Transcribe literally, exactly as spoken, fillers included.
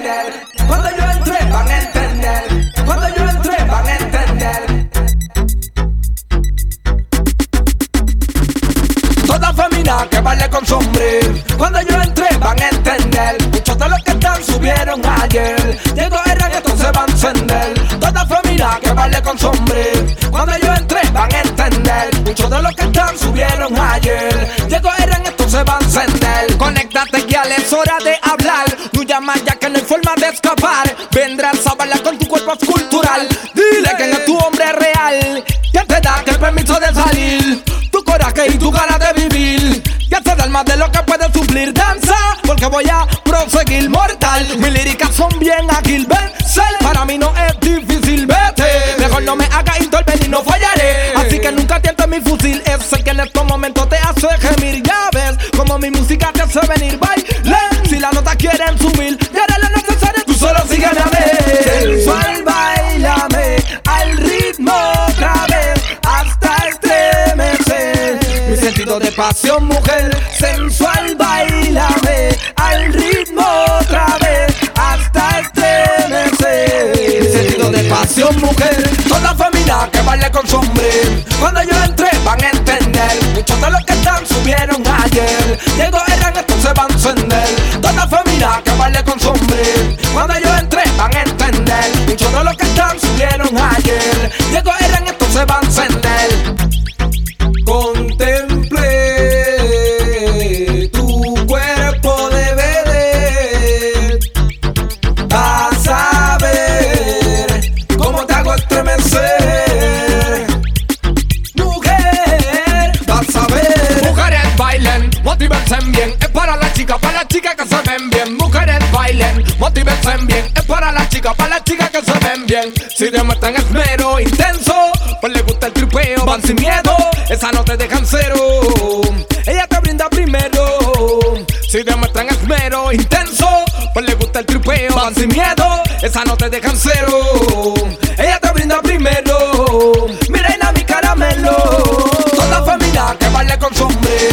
entender. Cuando yo entre van a entender. Cuando yo entre van a entender. Toda familia que baile con sombrero. Cuando yo entre van a entender. Muchos de los que están subieron ayer. Llegó el reggaetón, se va a encender. Toda familia que baile con sombrero. Cuando yo entre van a entender. Muchos de los que están subieron ayer. Llegó el reggaetón, se va a encender. Conéctate ya, es hora de hablar. Tú llamas ya que no hay forma de escapar. Vendrás a bailar con tu cuerpo escultural. Dile que es tu hombre real. Que te da que el permiso de salir. Tu coraje y tu ganas de vivir. Ya te dan más de lo que puedes suplir. Danza, porque voy a proseguir mortal. Mis líricas son bien ágil, vencer. Para mí no es difícil, vete. Mejor no me hagas intervenir, no fallaré. Así que nunca tientes mi fusil. Ese que en estos momentos te hace gemir. Ya ves como mi música te hace venir. Baile, si la nota quieren subir, ya haré lo necesario, tú solo sígueme a ver. Sensual, bailame al ritmo otra vez hasta estremecer. Mi sentido de pasión, mujer. Sensual, bailame al ritmo otra vez hasta estremecer. Mi sentido de pasión, mujer. Toda familia que baile con sombrero. Cuando yo entre van a entender. Muchos de los que están subieron ayer. Llegó el reggaetón, se va a encender. Toda familia que baile con sombrero. Cuando yo entre van a entender. Muchos de los que están subieron ayer. Llegó el reggaetón, se va a encender. Contemplé tu cuerpo de vedette. Vas a ver cómo te hago estremecer. Mujer, vas a ver. Mujeres bailen, motívense bien. Es para las chicas, para las chicas que se ven bien. Mujeres bailen, motívense bien. Es para las chicas, para las chicas que se ven bien. Si demuestran esmero intenso, pues les gusta el tripeo, van sin miedo. Esa no te dejan cero, ella te brinda primero. Si demuestran esmero intenso, pues les gusta el tripeo, van sin miedo. Esa no te dejan cero, ella te brinda primero. Mi reina, mi caramelo. Toda familia que baile con sombrero.